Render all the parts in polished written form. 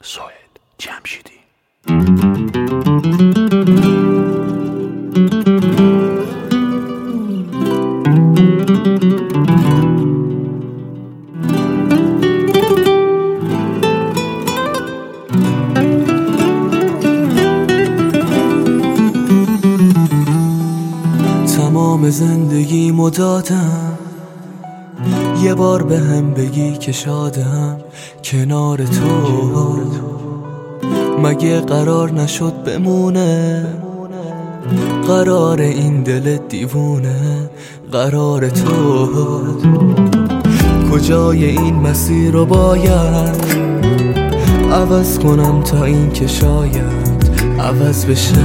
سهیل جمشیدی. تمام زندگیمو دادم، یه بار به هم بگی که شادم کنار تو. مگه قرار نشد بمونه؟ قرار این دل دیوونه قرار تو. کجای این مسیر رو باید عوض کنم تا این که شاید عوض بشه؟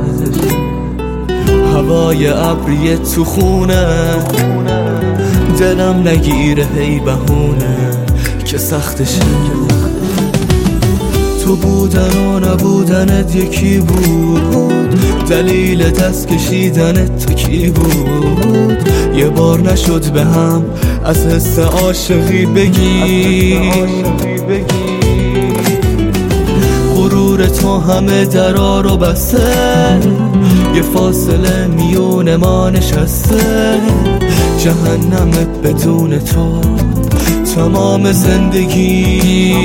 هوای ابری تو خونه، دلم نگیره هی بهونه که سختشه. تو بودن و نبودنت یکی بود، دلیل دست کشیدنت تو کی بود؟ یه بار نشد به هم از حس عاشقی بگی. غرور تو همه درا رو بسته، یه فاصله میون ما نشسته. جهنمه بدون تو تمام زندگی.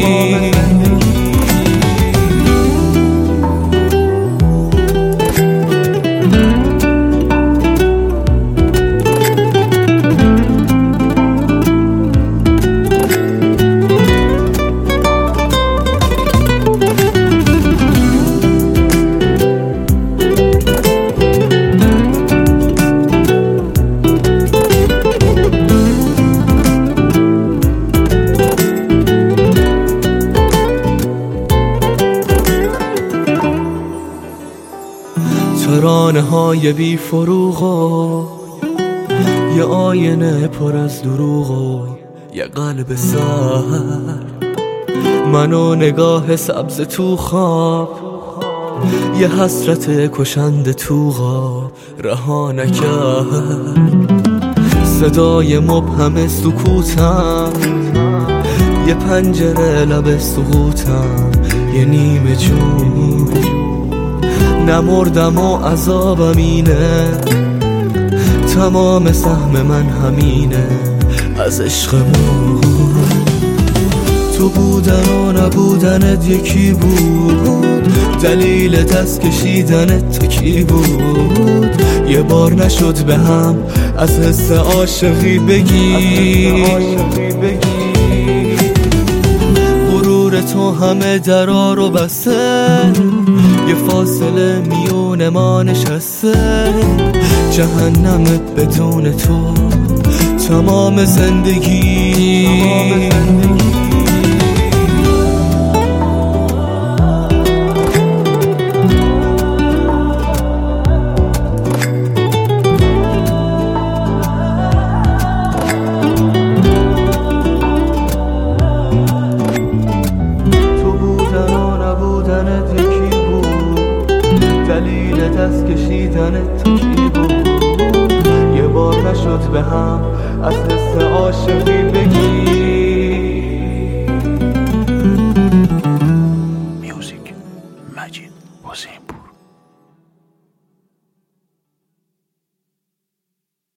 ترانه های بی فروغ و یه آینه پر از دروغ و یه قلب سر. منو نگاه سبز تو خواب، یه حسرت کشنده تو غاب رها نکرد. صدای مبهم سکوتم، یه پنجره لب سقوطم، یه نیمه جون. نمردم و عذابم اینه، تمام سهم من همینه از عشقمون. تو بودن و نبودنت یکی بود، دلیل دست کشیدنت تو کی بود؟ یه بار نشد به هم از حس عاشقی بگی. غرور تو همه درا رو بسته، یه فاصله میون ما نشسته. جهنمه بدون تو تمام زندگی. دلیل دست کشیدنت تو کی بود؟ یه بار نشد به هم از حس عاشقی بگی.